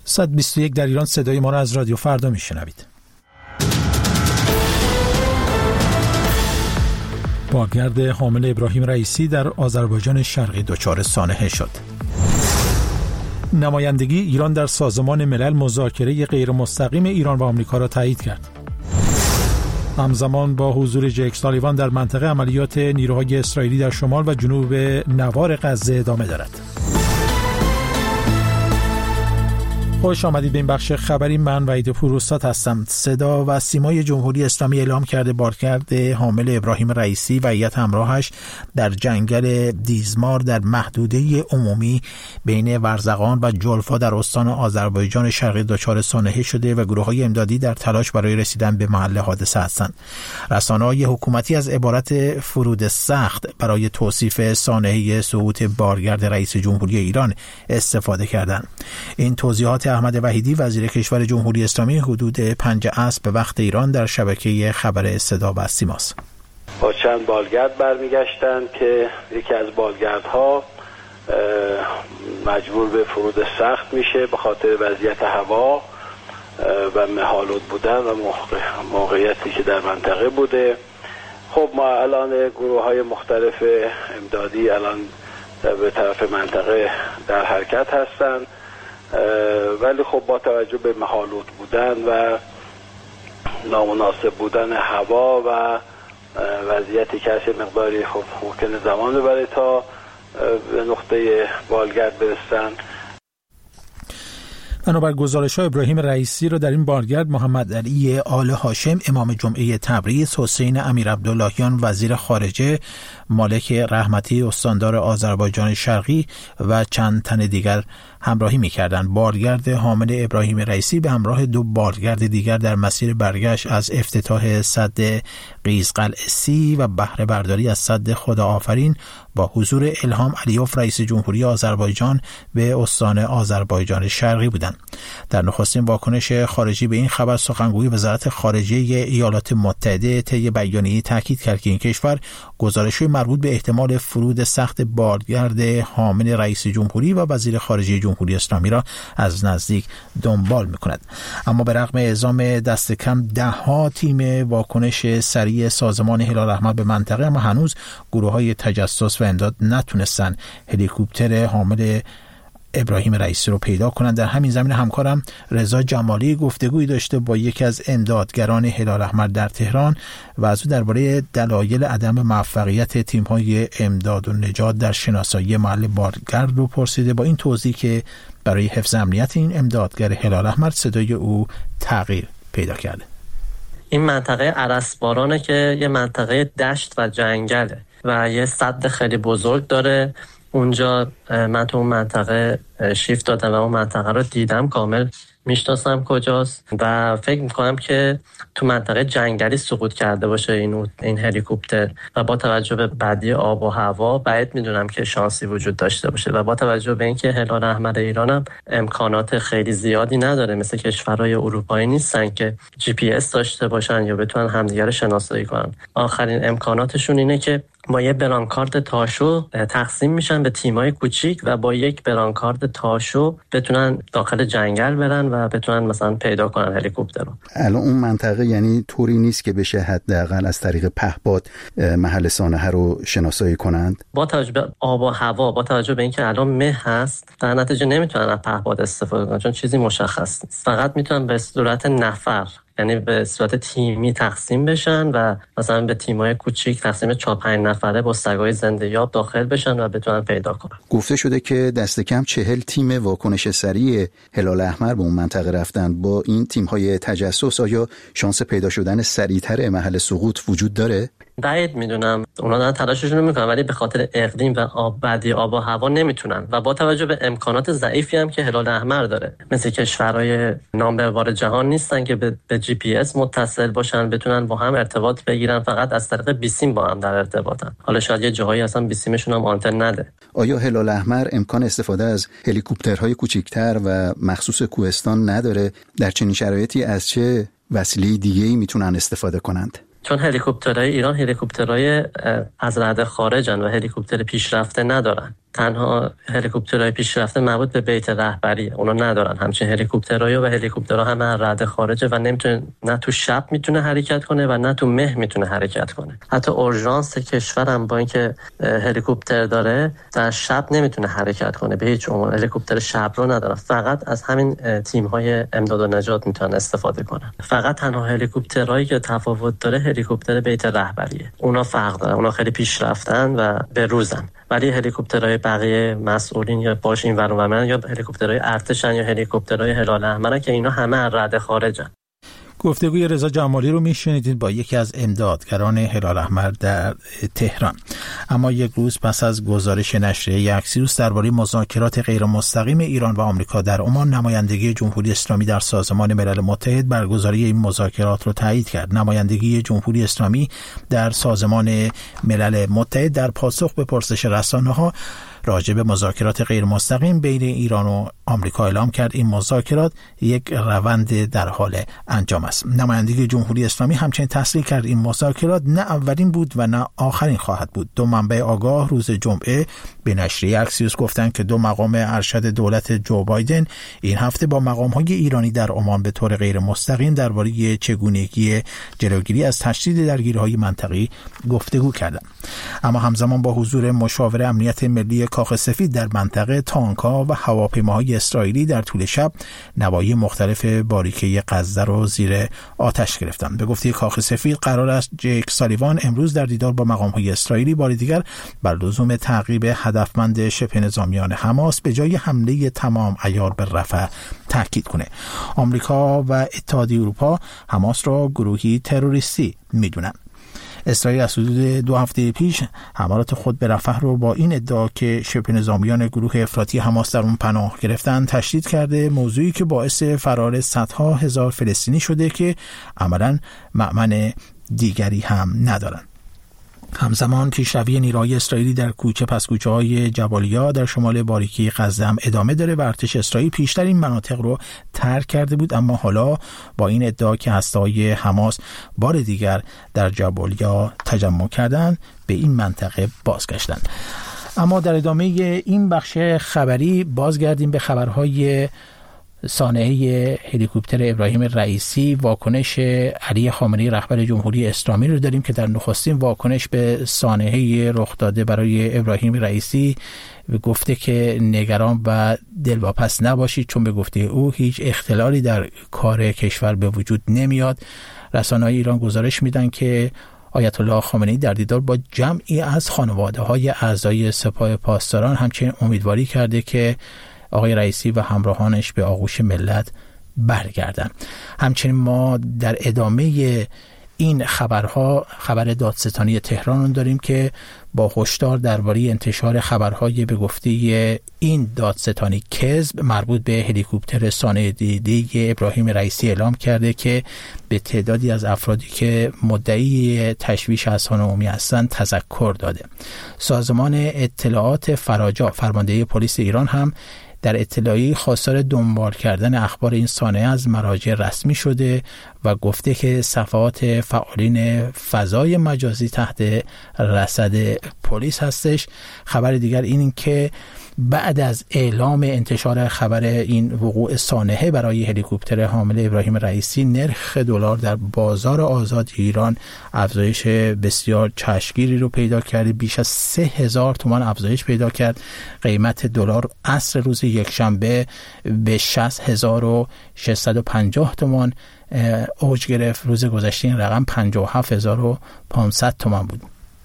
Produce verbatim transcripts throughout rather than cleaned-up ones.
صد و بیست و یک در ایران. صدای ما را از رادیو فردا میشنوید. بالگرد حامل ابراهیم رئیسی در آذربایجان شرقی دچار سانحه شد. نمایندگی ایران در سازمان ملل مذاکره غیر مستقیم ایران و آمریکا را تایید کرد. همزمان با حضور جک سالیوان در منطقه، عملیات نیروهای اسرائیلی در شمال و جنوب نوار غزه ادامه دارد. خوش آمدید به این بخش خبری. من وحید پوروستاد هستم. صدا و سیمای جمهوری اسلامی اعلام کرده بالگرد حامل ابراهیم رئیسی و هیئت همراهش در جنگل دیزمار در محدوده عمومی بین ورزقان و جلفا در استان آذربایجان شرقی دچار سانحه شده و گروه‌های امدادی در تلاش برای رسیدن به محل حادثه هستند. رسانه‌های حکومتی از عبارت فرود سخت برای توصیف سانحه سقوط بالگرد رئیس جمهوری ایران استفاده کردند. این توضیحات احمد وحیدی وزیر کشور جمهوری اسلامی حدود پنج عصر به وقت ایران در شبکه خبر صدا و سیماست. با چند بالگرد برمیگشتند که یکی از بالگردها مجبور به فرود سخت میشه به خاطر وضعیت هوا و مه‌آلود بودن و موقعیتی که در منطقه بوده. خب ما الان گروه‌های مختلف امدادی الان به طرف منطقه در حرکت هستند، ولی خب با توجه به مه‌آلود بودن و نامناسب بودن هوا و وضعیتی که هست مقداری خب ممکنه زمان ببره تا به نقطه بالگرد برسن. بنابر گزارش‌های ابراهیم رئیسی را در این بالگرد محمد علی آل هاشم امام جمعه تبریز، حسین امیر عبداللهیان وزیر خارجه، مالک رحمتی استاندار آذربایجان شرقی و چند تن دیگر همراهی می‌کردند. بالگرد حامل ابراهیم رئیسی به همراه دو بالگرد دیگر در مسیر برگشت از افتتاح سد قیزقلع سی و بهره برداری از سد خدا آفرین با حضور الهام علیوف رئیس جمهوری آذربایجان به استان آذربایجان شرقی بودند. در نخستین واکنش خارجی به این خبر، سخنگوی وزارت خارجه ایالات متحده طی بیانیه‌ای تاکید کرد که این کشور گزارش‌های مربوط به احتمال فرود سخت بالگرد حامل رئیس جمهوری و وزیر خارجه جمهوری اسلامی را از نزدیک دنبال می‌کند. اما به رغم اعزام دست کم ده ها تیم واکنش سریع سازمان هلال احمر به منطقه، اما هنوز گروه‌های تجسس و امداد نتونستن هلیکوپتر حامل ابراهیم رئیسی رو پیدا کنند. در همین زمینه همکارم رضا جمالی گفتگویی داشته با یکی از امدادگران هلال احمر در تهران و از او درباره دلایل عدم موفقیت تیم‌های امداد و نجات در شناسایی محل بالگرد رو پرسیده، با این توضیح که برای حفظ امنیت این امدادگر هلال احمر صدای او تغییر پیدا کرده. این منطقه ارسبارانه که یه منطقه دشت و جنگله و یه سد خیلی بزرگ داره. اونجا من تو اون منطقه شیفت دادم و اون منطقه رو دیدم، کامل میشناسم کجاست و فکر میکنم که تو منطقه جنگلی سقوط کرده باشه این این هلیکوپتر و با توجه به بدی آب و هوا بعید میدونم که شانسی وجود داشته باشه و با توجه به اینکه هلال احمر ایران هم امکانات خیلی زیادی نداره، مثل کشورهای اروپایی نیستن که جی پی اس داشته باشن یا بتونن همدیگه رو شناسایی کنن. آخرین امکاناتشون اینه که با یه برانکارد تاشو تقسیم میشن به تیمای کوچیک و با یک برانکارد تاشو بتونن داخل جنگل برن و بتونن مثلا پیدا کنن هلیکوپتر رو. الان اون منطقه یعنی طوری نیست که بشه حداقل از طریق پهپاد محل سانحه رو شناسایی کنند؟ با توجه به آب و هوا، با توجه به اینکه الان مه هست، در نتیجه نمیتونن از پهپاد استفاده کنن چون چیزی مشخص نیست. فقط میتونن به صورت نفر، یعنی به صورت تیمی تقسیم بشن و مثلا به تیم‌های کوچیک تقسیم چهار پنج نفره با سگای زنده یاب داخل بشن و بتونن پیدا کنن. گفته شده که دست کم چهل تیم واکنش سریع هلال احمر به اون منطقه رفتن. با این تیم‌های تجسس آیا شانس پیدا شدن سریعتر محل سقوط وجود داره؟ بعید میدونم. اونا دارن تلاششون رو میکنن ولی به خاطر اقلیم و آب بدی آب و هوا نمیتونن و با توجه به امکانات ضعیفی هم که هلال احمر داره، مثل کشورهای نامبروار جهان نیستن که به جی پی اس متصل باشن بتونن با هم ارتباط بگیرن، فقط از طریق بیسیم با هم در ارتباطن. حالا شاید یه جاهایی اصلا بیسیمشون هم آنتن نده. آیا هلال احمر امکان استفاده از هلیکوپترهای کوچکتر و مخصوص کوهستان نداره؟ در چنین شرایطی از چه وسیله دیگه‌ای میتونن استفاده کنند؟ چون هلیکوپترهای ایران هلیکوپترهای از رده خارجن و هلیکوپتر پیشرفته ندارن. تنها هلیکوپترهای پیشرفته مربوط به بیت رهبری، اونا ندارن همچین هلیکوپترهایی و هلیکوپترها همه از رده خارجه و نمیتونه، نه تو شب میتونه حرکت کنه و نه تو مه میتونه حرکت کنه. حتی اورژانس کشورم با اینکه هلیکوپتر داره در شب نمیتونه حرکت کنه، به هیچ عنوان هلیکوپتر شب رو نداره، فقط از همین تیم‌های امداد و نجات میتونن استفاده کنن. فقط تنها هلیکوپترهایی که تفاوت داره هلیکوپتر بیت رهبریه، اونا فرق داره، اونا خیلی پیشرفتن و به روزن. ولی هلیکوپترهای بقیه مسئولین یا باش این ور اون ور یا هلیکوپترهای ارتشن یا هلیکوپترهای هلال احمر که اینا همه از رده خارجن. گفتگوی رضا جمالی رو میشنیدید با یکی از امدادگران هلال احمر در تهران. اما یک روز پس از گزارش نشریه اکسیوس درباره مذاکرات غیر مستقیم ایران و آمریکا در عمان، نمایندگی جمهوری اسلامی در سازمان ملل متحد برگزاری این مذاکرات رو تایید کرد. نمایندگی جمهوری اسلامی در سازمان ملل متحد در پاسخ به پرسش رسانه‌ها راجع به مذاکرات غیر مستقیم بین ایران و آمریکا اعلام کرد این مذاکرات یک روند در حال انجام است. نمایندگی جمهوری اسلامی همچنین تصریح کرد این مذاکرات نه اولین بود و نه آخرین خواهد بود. دو منبع آگاه روز جمعه به نشریه اکسیوس گفتند که دو مقام ارشد دولت جو بایدن این هفته با مقام‌های ایرانی در عمان به طور غیر مستقیم درباره چگونگی جلوگیری از تشدید درگیری‌های منطقه‌ای گفتگو کردند. اما همزمان با حضور مشاور امنیت ملی کاخ سفید در منطقه، تانک‌ها و هواپیماهای اسرائیلی در طول شب نواحی مختلف باریکه غزه را زیر آتش گرفتند. به گفته کاخ سفید قرار است جیک سالیوان امروز در دیدار با مقام‌های اسرائیلی بار دیگر بر لزوم تعقیب هدفمند شبه نظامیان حماس به جای حمله تمام عیار به رفح تاکید کنه. آمریکا و اتحادیه اروپا حماس را گروهی تروریستی می‌دونند. اسرائیل از حدود دو هفته پیش حملات خود به رفح رو با این ادعا که شبه نظامیان گروه افراطی حماس در اون پناه گرفتن تشدید کرده، موضوعی که باعث فرار صدها هزار فلسطینی شده که عملاً مأمن دیگری هم ندارن. همزمان پیشروی نیروهای اسرائیلی در کوچه پس کوچه های جبالیا در شمال باریکه غزه هم ادامه داره و ارتش اسرائیل پیشتر این مناطق رو ترک کرده بود، اما حالا با این ادعا که هسته‌های حماس بار دیگر در جبالیا تجمع کردن به این منطقه بازگشتن. اما در ادامه این بخش خبری بازگردیم به خبرهای صانعه هلیکوپتر ابراهیم رئیسی. واکنش علی خامنه‌ای رهبر جمهوری اسلامی رو داریم که در نخستین واکنش به صانعه رخ داده برای ابراهیم رئیسی گفته که نگران و دلواپس نباشید، چون به گفته او هیچ اختلالی در کار کشور به وجود نمیاد. رسانه‌های ایران گزارش میدن که آیت الله خامنه‌ای در دیدار با جمعی از خانواده‌های اعضای سپاه پاسداران همچنین امیدواری کرده که آقای رئیسی و همراهانش به آغوش ملت برگردن. همچنین ما در ادامه این خبرها خبر دادستانی تهران داریم که با هشدار درباره انتشار خبرهای به گفته این دادستانی کذب مربوط به هلیکوپتر صانع دیده ابراهیم رئیسی اعلام کرده که به تعدادی از افرادی که مدعی تشویش اذهان عمومی هستند تذکر داده. سازمان اطلاعات فراجا فرماندهی پلیس ایران هم در اطلاعیه خواستار دنبال کردن اخبار این صانعه از مراجع رسمی شده و گفته که صفحات فعالین فضای مجازی تحت رصد پلیس هستش. خبر دیگر این که بعد از اعلام انتشار خبر این وقوع صانعه برای هلیکوپتر حامل ابراهیم رئیسی، نرخ دلار در بازار آزاد ایران افزایش بسیار چشمگیری رو پیدا کرده. بیش از سه هزار تومان افزایش پیدا کرد. قیمت دلار عصر روز یکشنبه به شصت هزار و ششصد و پنجاه تومان اوج گرفت. روز گذشته این رقم پنجاه و هفت هزار و پانصد تومان بود.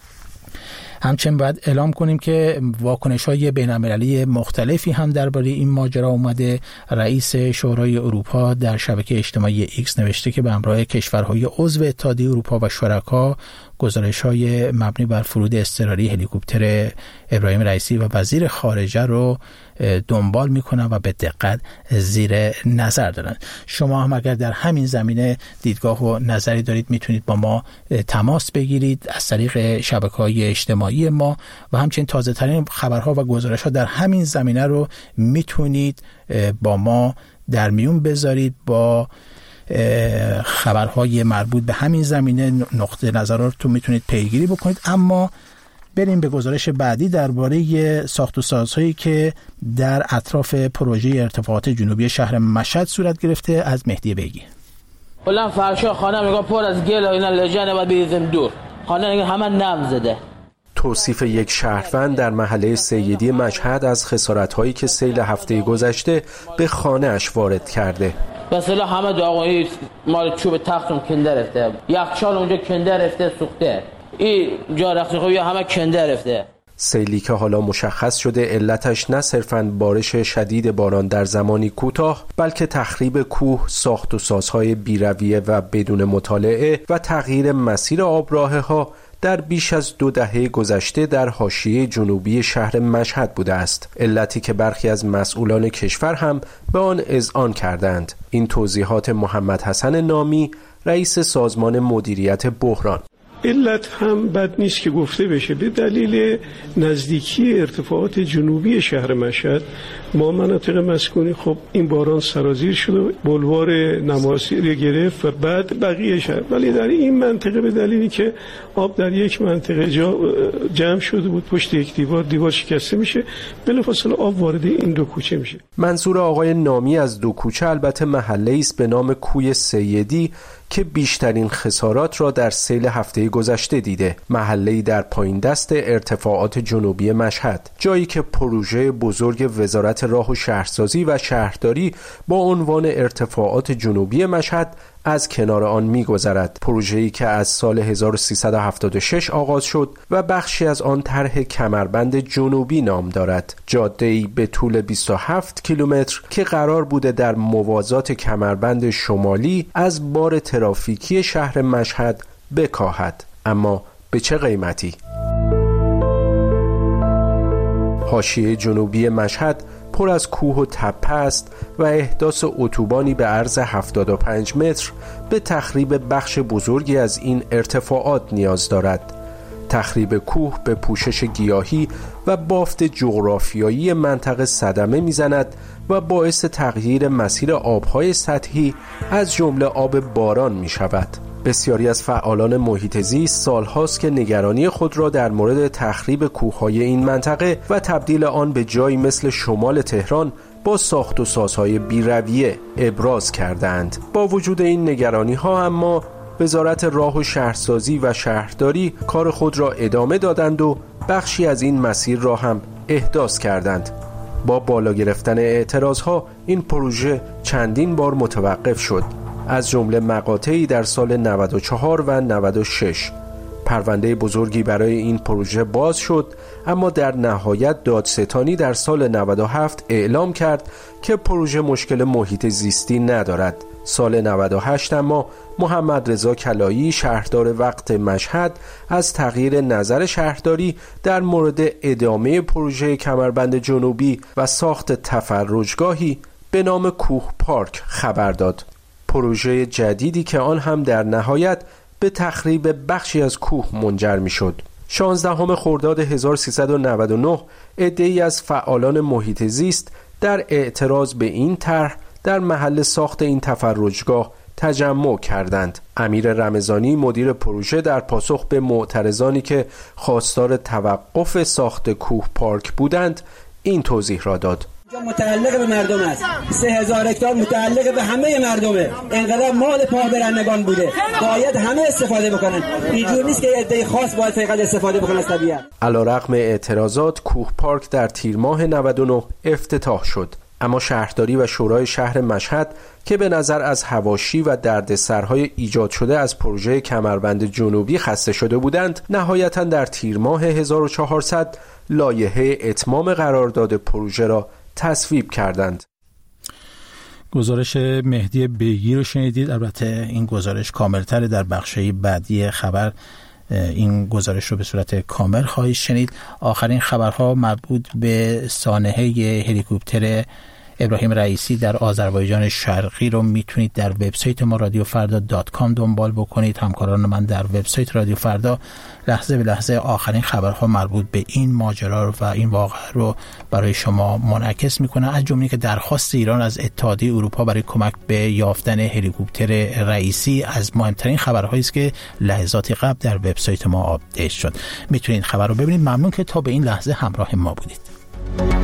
همچنین باید اعلام کنیم که واکنش‌های بین‌المللی مختلفی هم درباره این ماجرا اومده. رئیس شورای اروپا در شبکه اجتماعی ایکس نوشته که به همراه کشورهای عضو اتحادیه اروپا و شرکا گزارش‌های مبنی بر فرود اضطراری هلیکوپتر ابراهیم رئیسی و وزیر خارجه رو دنبال میکنن و به دقت زیر نظر دارن. شما هم اگر در همین زمینه دیدگاه و نظری دارید میتونید با ما تماس بگیرید از طریق شبکه‌های اجتماعی ما و همچنین تازه ترین خبرها و گزارش‌ها در همین زمینه رو میتونید با ما در میون بذارید. با خبرهای مربوط به همین زمینه نقطه نظراتتون میتونید پیگیری بکنید. اما بریم به گزارش بعدی درباره ساخت و سازهایی که در اطراف پروژه ارتفاعات جنوبی شهر مشهد صورت گرفته. از مهدی بیگی. کلا فرشا خانه میگه پر از گل و اینا لجنه بعد بریزیم دور. خانه میگه همه نم زده. توصیف یک شهروند در محله سیدی مشهد از خسارت‌هایی که سیل هفته گذشته به خانه‌اش وارد کرده. مثلا همه داغونی مال چوب تختم کنده رفته، یخچال اونجا کنده رفته سوخته، این جا رخت خوبی همه کنده رفته. سیلی که حالا مشخص شده علتش نه صرفاً بارش شدید باران در زمانی کوتاه، بلکه تخریب کوه، ساخت و سازهای بی‌رویه و بدون مطالعه و تغییر مسیر آبراهه‌ها در بیش از دو دهه گذشته در حاشیه جنوبی شهر مشهد بوده است، علتی که برخی از مسئولان کشور هم به آن اذعان کردند. این توضیحات محمد حسن نامی، رئیس سازمان مدیریت بحران. علت هم بد نیست که گفته بشه. به دلیل نزدیکی ارتفاعات جنوبی شهر مشهد ما مناطق مسکونی خب این باران سرازیر شد و بلوار نماسی گرفت و بعد بقیه شهر، ولی در این منطقه به دلیلی که آب در یک منطقه جا جمع شده بود پشت یک دیوار دیوار شکسته میشه، بلافاصله آب وارد این دو کوچه میشه. منظور آقای نامی از دو کوچه البته محله است به نام کوی سیدی که بیشترین خسارات را در سیل هفته گذشته دیده. محله‌ای در پایین دست ارتفاعات جنوبی مشهد، جایی که پروژه بزرگ وزارت راه و شهرسازی و شهرداری با عنوان ارتفاعات جنوبی مشهد از کنار آن می‌گذرد. پروژه‌ای که از سال هزار و سیصد و هفتاد و شش آغاز شد و بخشی از آن طرح کمربند جنوبی نام دارد. جاده‌ای به طول بیست و هفت کیلومتر که قرار بوده در موازات کمربند شمالی از بار ترافیکی شهر مشهد بکاهد. اما به چه قیمتی؟ حاشیه جنوبی مشهد پر از کوه و تپه است و احداث اتوبانی به عرض هفتاد و پنج متر به تخریب بخش بزرگی از این ارتفاعات نیاز دارد. تخریب کوه به پوشش گیاهی و بافت جغرافیایی منطقه صدمه میزند و باعث تغییر مسیر آبهای سطحی از جمله آب باران می شود. بسیاری از فعالان محیط زیست سالهاست که نگرانی خود را در مورد تخریب کوههای این منطقه و تبدیل آن به جایی مثل شمال تهران با ساخت و سازهای بی‌رویه ابراز کردند. با وجود این نگرانی ها اما وزارت راه و شهرسازی و شهرداری کار خود را ادامه دادند و بخشی از این مسیر را هم احداث کردند. با بالا گرفتن اعتراضها این پروژه چندین بار متوقف شد، از جمله مقاطعی در سال نود و چهار و نود و شش. پرونده بزرگی برای این پروژه باز شد، اما در نهایت دادستانی در سال نود و هفت اعلام کرد که پروژه مشکل محیط زیستی ندارد. سال نود و هشت اما محمد رضا کلایی شهردار وقت مشهد از تغییر نظر شهرداری در مورد ادامه پروژه کمربند جنوبی و ساخت تفرجگاهی به نام کوه پارک خبر داد. پروژه جدیدی که آن هم در نهایت به تخریب بخشی از کوه منجر می شد. شانزدهم خرداد هزار و سیصد و نود و نه عده‌ای از فعالان محیط زیست در اعتراض به این طرح در محل ساخت این تفرجگاه تجمع کردند. امیر رمضانی مدیر پروژه در پاسخ به معترضانی که خواستار توقف ساخت کوه پارک بودند این توضیح را داد. متعلق به مردم است. سه هزار هکتار متعلق به همه مردمه. انقدر مال پابرندگان بوده. باید همه استفاده بکنن. اینجور نیست که عده خاص باید فقط استفاده بکنن از طبیعت. علیرغم اعتراضات کوه پارک در تیر ماه نود و نه افتتاح شد. اما شهرداری و شورای شهر مشهد که به نظر از حواشی و دردسرهای ایجاد شده از پروژه کمربند جنوبی خسته شده بودند، نهایتاً در تیر ماه هزار و چهارصد لایحه اتمام قرارداد پروژه را تصویب کردند. گزارش مهدی بیگی رو شنیدید. البته این گزارش کاملتر در بخشی بعدی خبر این گزارش رو به صورت کامل خواهید شنید. آخرین خبرها مربوط به سانحه هلیکوپتر ابراهیم رئیسی در آذربایجان شرقی رو میتونید در وبسایت ما رادیو فردا دات کام دنبال بکنید. همکاران من در وبسایت رادیو فردا لحظه به لحظه آخرین خبرها مربوط به این ماجرا و این واقعه رو برای شما منعکس میکنن، از جمله که درخواست ایران از اتحادیه اروپا برای کمک به یافتن هلیکوپتر رئیسی از مهمترین خبرهایی است که لحظات قبل در وبسایت ما آپدیت شد. میتونید خبر رو ببینید. ممنون که تا به این لحظه همراه ما بودید.